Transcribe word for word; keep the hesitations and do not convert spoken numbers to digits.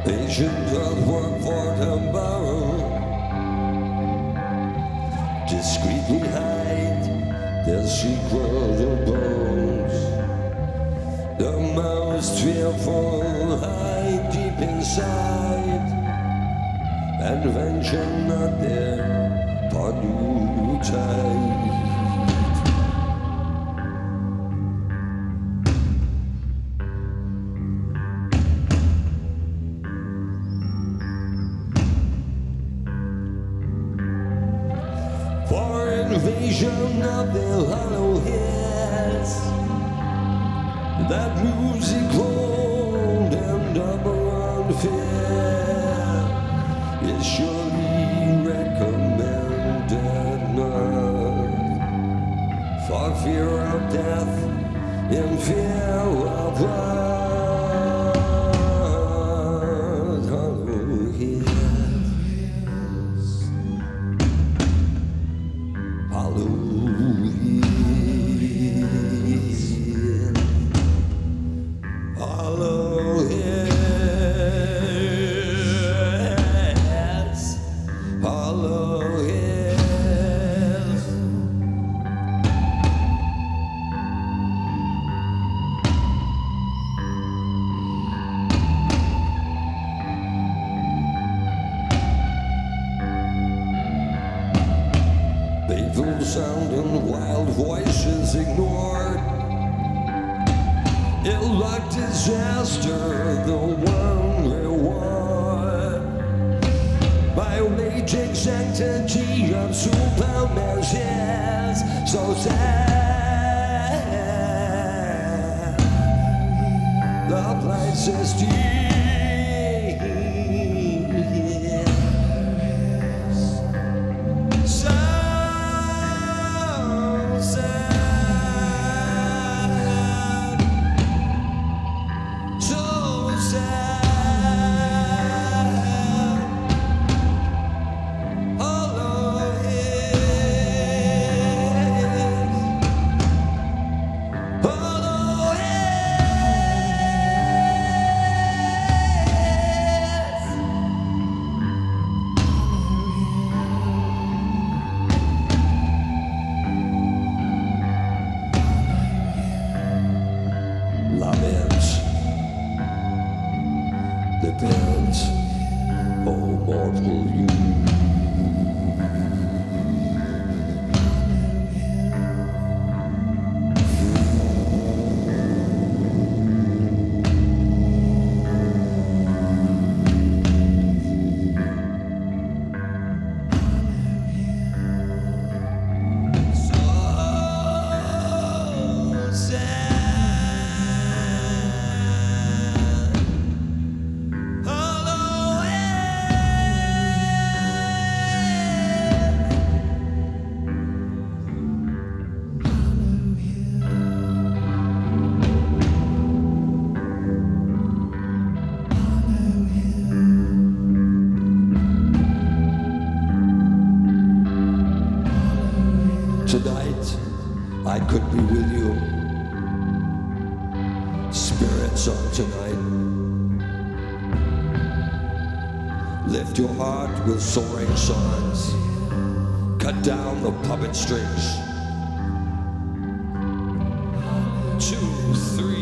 Agent does work for tomorrow. Discreetly hide their secret bones. The most fearful hide deep inside, and venture not there upon new tide. For invasion of the hollow hills, that music cold and double unfair is surely recommended not for fear of death and fear of what hollow hills, hollow hills, hollow hills, hollow hills. Painful sound and wild voices ignored. Ill-luck, disaster, the one reward. Biomatrix entity of Superman's hands, so sad. The place is deep. So sad. So sad. Hollow hills, hollow hills. Lament, depends, oh mortal you. So sad. Hollow Tonight, I could be with you. Spirits of tonight. Lift your heart with soaring songs. Cut down the puppet strings. Two, three.